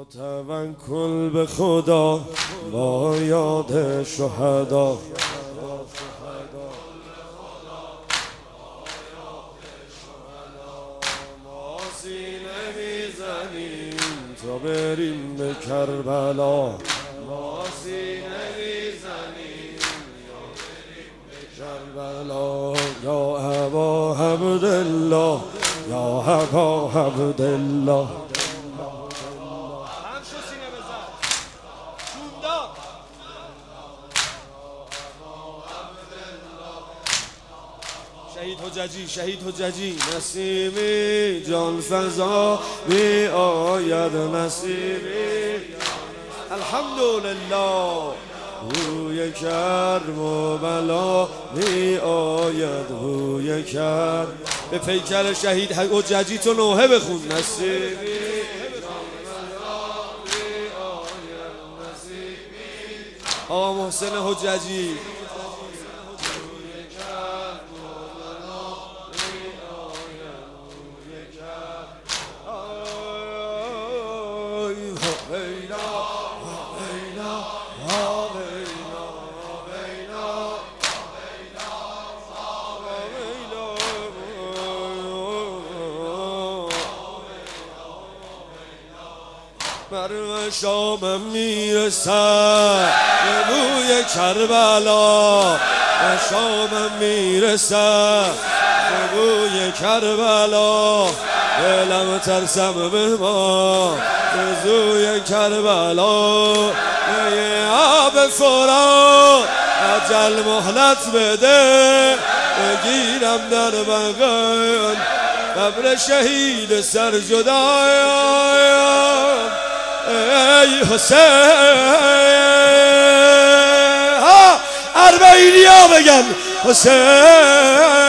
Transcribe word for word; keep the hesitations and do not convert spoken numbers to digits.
توکل به خدا با یاد شهدا، ما سینه میزنیم تا بریم به کربلا، ما سینه میزنیم تا بریم به کربلا. یا ابا عبدالله، یا ابا عبدالله. شهید حججی، شهید حججی. نسیمی جان فضا می آید، نسیمی الحمدلله روی کرم و بلا می آید، روی کرم. به پیکر شهید حججی تو نوحه بخون. نسیمی آقا محسن حججی. بر شامم میرسد به بوی کربلا، به شامم میرسد به بوی کربلا. دلم ترسم به ما به زوی کربلا. یه آب فرات عجل مهلت بده، بگیرم در بغل قبر شهید سر جدایم. ای حسین ها اربعینی ها بگن حسین